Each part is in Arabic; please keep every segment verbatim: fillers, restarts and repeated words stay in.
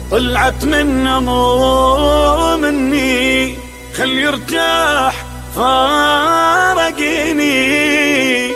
طلعت منه مو مني، خل يرتاح فارقني.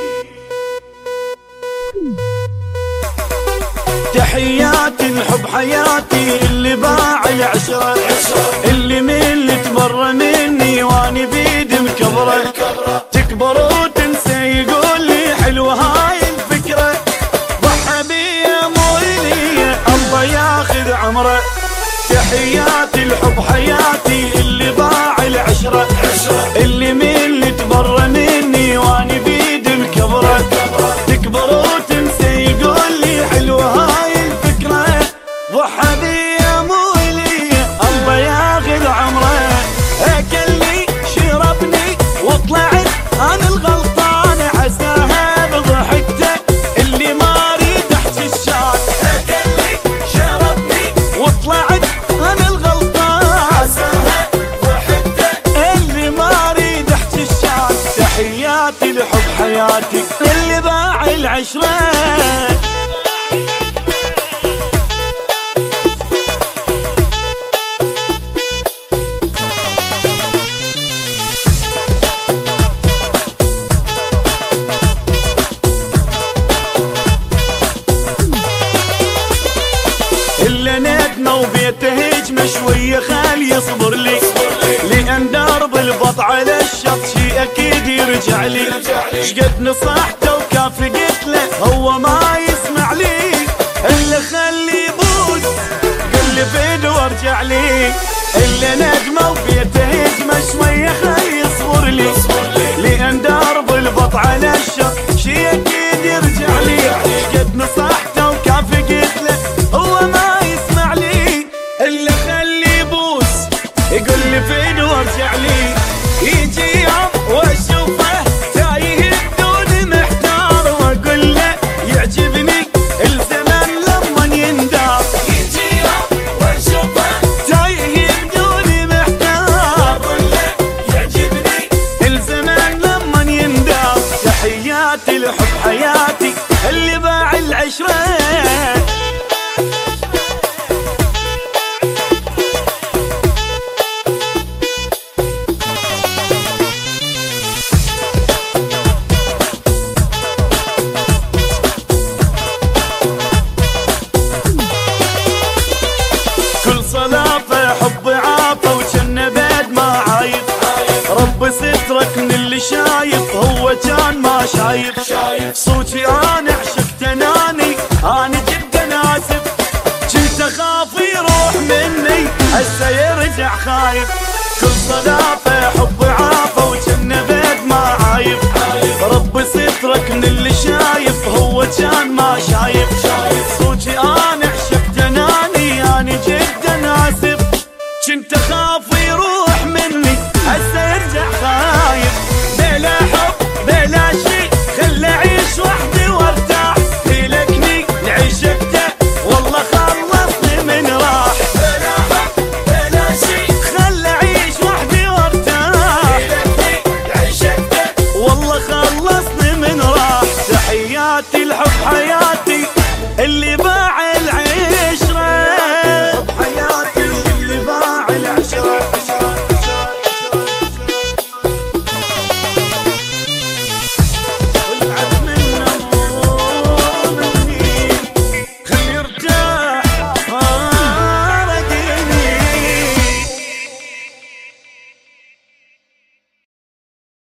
تحياتي الحب حياتي اللي باع العشرة، اللي من اللي تبر مني واني بيد مكبره، تكبر وتنسى يقول لي حلوة هاي الفكرة، ضحى بيا مو لي الله ياخذ عمره. تحياتي الحب حياتي اللي باع العشرة، اللي من اللي تبر مني واني بيد مكبره، تكبر وتنسى يقول لي حلوة هاي الفكرة، ضحى بيا مو لي الله ياخذ عمره. اكلني شربني وطلعت انا الغلطان، عساها بضحكته اللي ما اريد احكي الشان. اكلني شربني وطلعت انا الغلطان، عساها بضحكته اللي ما اريد احكي الشان. تحياتي لحب حياتي اللي باع العشرة. إلا ندمة وبيته هجمة شوية خال يصبر لي، لأن درب البط على الشط شي أكيد يرجع لي. شقد نصحته وكافي قلت له هو ما يسمع لي، إلا خلي يبوس قل لي فيد وارجع لي. إلا ندمة وبيته هجمة شوية خال يصبر لي، لأن درب البط على الشط شي أكيد يرجع لي. شقد نصحته وكافي قلت له هو ما يسمع لي، إلا خلي يبوس يقول لي فين وارجع لي. يجي يوم واشوفه تايه بدون محتار، واقول له يعجبني الزمن لما يندار. يجي يوم واشوفه تايه بدون محتار، واقول له يعجبني الزمن لما يندار. تحياتي لحب حياتي اللي باع العشرة. صلافة حب عافة وجنة بيد ما عايف، رب سترك من اللي شايف هو كان ما شايف. صوتي انا عشقت اناني انا جدا اسف، كنت اخاف يروح مني هسه يرجع خايف. كل صلافة حب عافة وجنة بيد ما عايف، رب سترك من اللي شايف هو كان ما